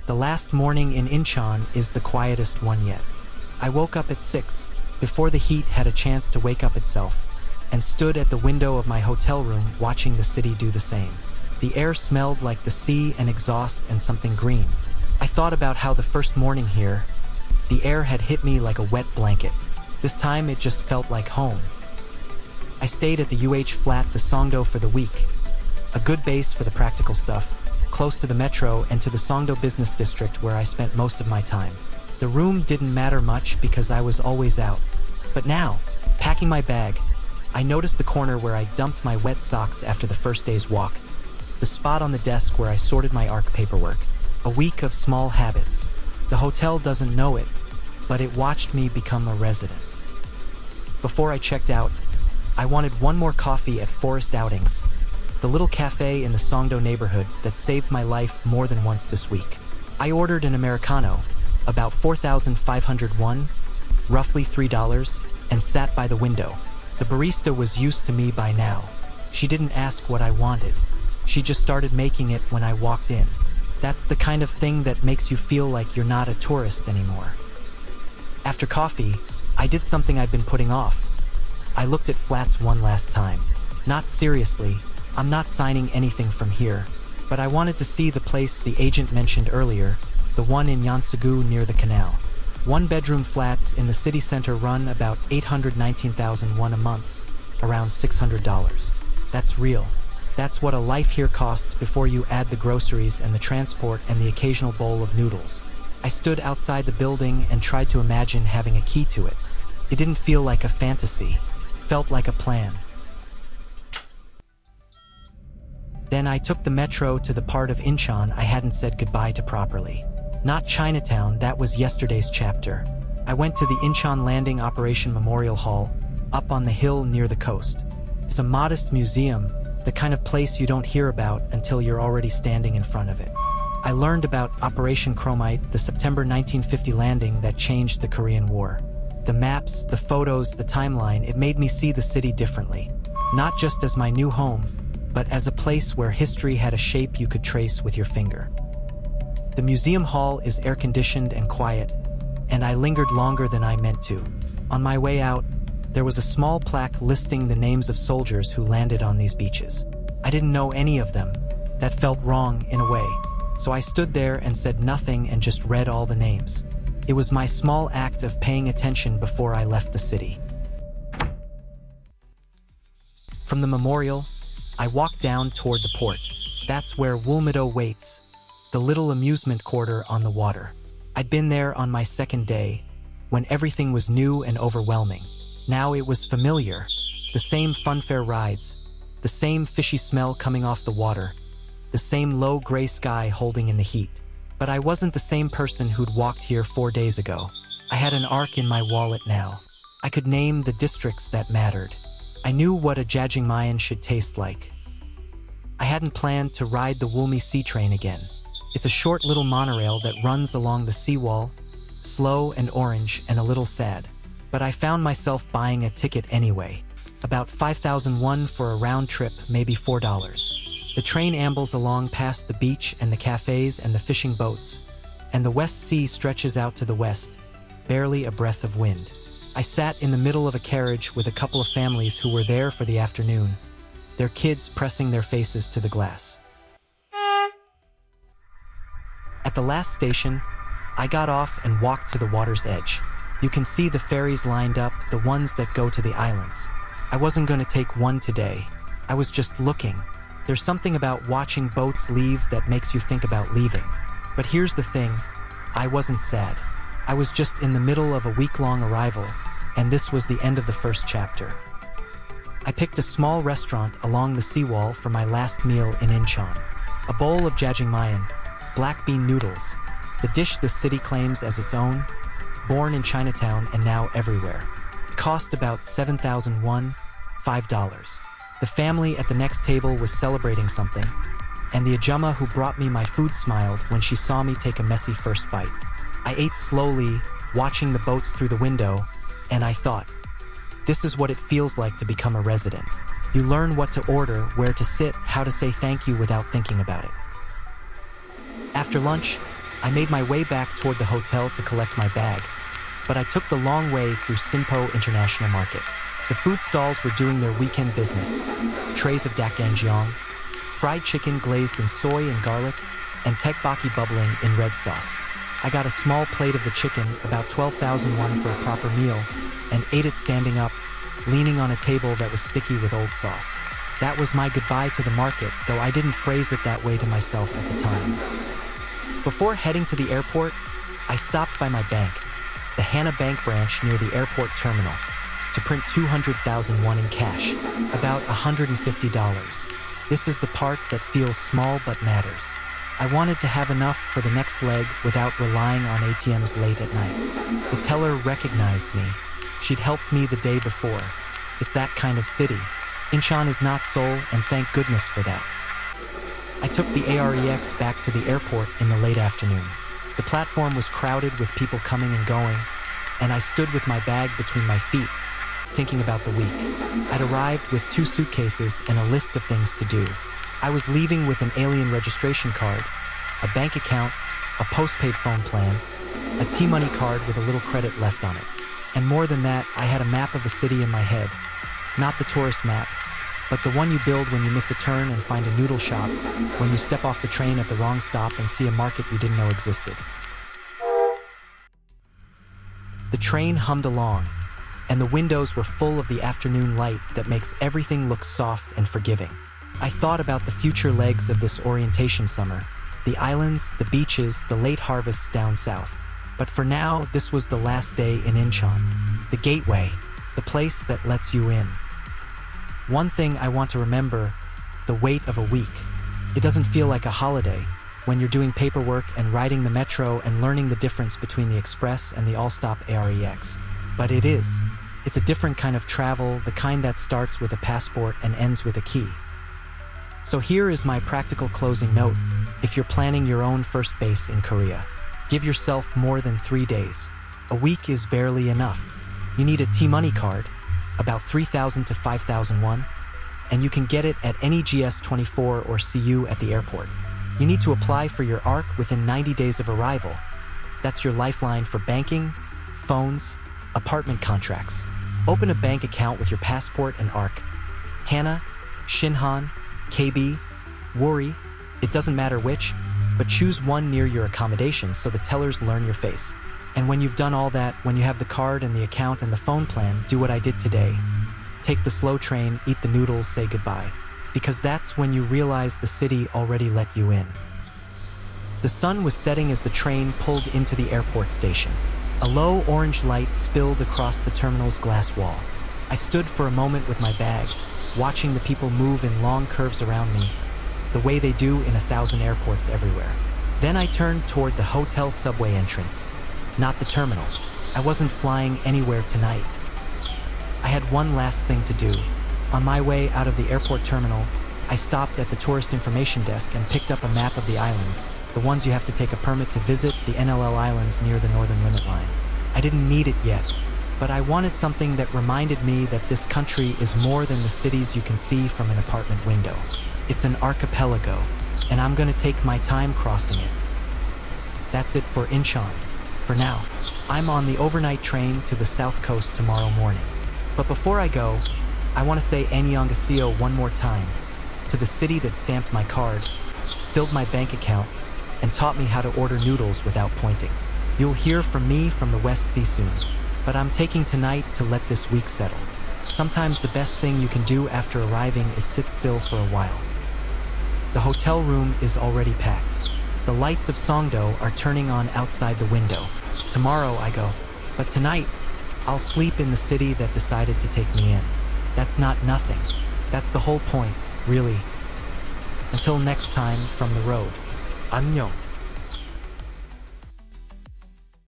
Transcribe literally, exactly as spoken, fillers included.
The last morning in Incheon is the quietest one yet. I woke up at six, before the heat had a chance to wake up itself, and stood at the window of my hotel room watching the city do the same. The air smelled like the sea and exhaust and something green. I thought about how the first morning here, the air had hit me like a wet blanket. This time it just felt like home. I stayed at the U H flat the Songdo for the week, a good base for the practical stuff, close to the metro and to the Songdo business district where I spent most of my time. The room didn't matter much because I was always out. But now, packing my bag, I noticed the corner where I dumped my wet socks after the first day's walk, the spot on the desk where I sorted my A R C paperwork. A week of small habits. The hotel doesn't know it, but it watched me become a resident. Before I checked out, I wanted one more coffee at Forest Outings, the little cafe in the Songdo neighborhood that saved my life more than once this week. I ordered an Americano, about four thousand five hundred won, roughly three dollars, and sat by the window. The barista was used to me by now. She didn't ask what I wanted. She just started making it when I walked in. That's the kind of thing that makes you feel like you're not a tourist anymore. After coffee, I did something I'd been putting off. I looked at flats one last time. Not seriously, I'm not signing anything from here, but I wanted to see the place the agent mentioned earlier, the one in Yeonsugu near the canal. One-bedroom flats in the city center run about eight hundred nineteen thousand won a month, around six hundred dollars. That's real. That's what a life here costs before you add the groceries and the transport and the occasional bowl of noodles. I stood outside the building and tried to imagine having a key to it. It didn't feel like a fantasy. It felt like a plan. Then I took the metro to the part of Incheon I hadn't said goodbye to properly. Not Chinatown, that was yesterday's chapter. I went to the Incheon Landing Operation Memorial Hall, up on the hill near the coast. It's a modest museum, the kind of place you don't hear about until you're already standing in front of it. I learned about Operation Chromite, the September nineteen fifty landing that changed the Korean War. The maps, the photos, the timeline, it made me see the city differently. Not just as my new home, but as a place where history had a shape you could trace with your finger. The museum hall is air-conditioned and quiet, and I lingered longer than I meant to. On my way out, there was a small plaque listing the names of soldiers who landed on these beaches. I didn't know any of them. That felt wrong in a way. So I stood there and said nothing and just read all the names. It was my small act of paying attention before I left the city. From the memorial, I walked down toward the port. That's where Woolmeadow waits, the little amusement quarter on the water. I'd been there on my second day, when everything was new and overwhelming. Now it was familiar, the same funfair rides, the same fishy smell coming off the water, the same low gray sky holding in the heat. But I wasn't the same person who'd walked here four days ago. I had an arc in my wallet now. I could name the districts that mattered. I knew what a Jajangmyeon should taste like. I hadn't planned to ride the Woolme Sea Train again. It's a short little monorail that runs along the seawall, slow and orange and a little sad. But I found myself buying a ticket anyway. About five thousand won for a round trip, maybe four dollars. The train ambles along past the beach and the cafes and the fishing boats, and the West Sea stretches out to the west, barely a breath of wind. I sat in the middle of a carriage with a couple of families who were there for the afternoon, their kids pressing their faces to the glass. At the last station, I got off and walked to the water's edge. You can see the ferries lined up, the ones that go to the islands. I wasn't going to take one today. I was just looking. There's something about watching boats leave that makes you think about leaving. But here's the thing, I wasn't sad. I was just in the middle of a week-long arrival, and this was the end of the first chapter. I picked a small restaurant along the seawall for my last meal in Incheon. A bowl of Jajangmyeon, black bean noodles, the dish the city claims as its own, born in Chinatown and now everywhere. It cost about seven thousand won, five dollars. The family at the next table was celebrating something, and the ajumma who brought me my food smiled when she saw me take a messy first bite. I ate slowly, watching the boats through the window, and I thought, this is what it feels like to become a resident. You learn what to order, where to sit, how to say thank you without thinking about it. After lunch, I made my way back toward the hotel to collect my bag, but I took the long way through Sinpo International Market. The food stalls were doing their weekend business. Trays of dakganjeong, fried chicken glazed in soy and garlic, and tteokbokki bubbling in red sauce. I got a small plate of the chicken, about twelve thousand won for a proper meal, and ate it standing up, leaning on a table that was sticky with old sauce. That was my goodbye to the market, though I didn't phrase it that way to myself at the time. Before heading to the airport, I stopped by my bank, the Hana Bank branch near the airport terminal, to print two hundred thousand won in cash, about one hundred fifty dollars. This is the part that feels small but matters. I wanted to have enough for the next leg without relying on A T Ms late at night. The teller recognized me. She'd helped me the day before. It's that kind of city. Incheon is not Seoul, and thank goodness for that. I took the A R E X back to the airport in the late afternoon. The platform was crowded with people coming and going, and I stood with my bag between my feet, thinking about the week. I'd arrived with two suitcases and a list of things to do. I was leaving with an alien registration card, a bank account, a postpaid phone plan, a T-Money card with a little credit left on it. And more than that, I had a map of the city in my head. Not the tourist map, but the one you build when you miss a turn and find a noodle shop, when you step off the train at the wrong stop and see a market you didn't know existed. The train hummed along, and the windows were full of the afternoon light that makes everything look soft and forgiving. I thought about the future legs of this orientation summer, the islands, the beaches, the late harvests down south. But for now, this was the last day in Incheon, the gateway, the place that lets you in. One thing I want to remember, the weight of a week. It doesn't feel like a holiday when you're doing paperwork and riding the metro and learning the difference between the express and the all-stop A R E X. But it is. It's a different kind of travel, the kind that starts with a passport and ends with a key. So here is my practical closing note. If you're planning your own first base in Korea, give yourself more than three days. A week is barely enough. You need a T-Money card, about three thousand to five thousand won, and you can get it at any G S twenty-four or C U at the airport. You need to apply for your A R C within ninety days of arrival. That's your lifeline for banking, phones, apartment contracts. Open a bank account with your passport and A R C. Hana, Shinhan, K B, Worry, it doesn't matter which, but choose one near your accommodation so the tellers learn your face. And when you've done all that, when you have the card and the account and the phone plan, do what I did today. Take the slow train, eat the noodles, say goodbye. Because that's when you realize the city already let you in. The sun was setting as the train pulled into the airport station. A low orange light spilled across the terminal's glass wall. I stood for a moment with my bag, watching the people move in long curves around me, the way they do in a thousand airports everywhere. Then I turned toward the hotel subway entrance, not the terminal. I wasn't flying anywhere tonight. I had one last thing to do. On my way out of the airport terminal, I stopped at the tourist information desk and picked up a map of the islands, the ones you have to take a permit to visit, the N L L Islands near the northern limit line. I didn't need it yet, but I wanted something that reminded me that this country is more than the cities you can see from an apartment window. It's an archipelago, and I'm gonna take my time crossing it. That's it for Incheon. For now, I'm on the overnight train to the south coast tomorrow morning. But before I go, I want to say Annyeonghaseyo one more time, to the city that stamped my card, filled my bank account, and taught me how to order noodles without pointing. You'll hear from me from the West Sea soon, but I'm taking tonight to let this week settle. Sometimes the best thing you can do after arriving is sit still for a while. The hotel room is already packed. The lights of Songdo are turning on outside the window. Tomorrow I go, but tonight, I'll sleep in the city that decided to take me in. That's not nothing. That's the whole point, really. Until next time from the road. 안녕.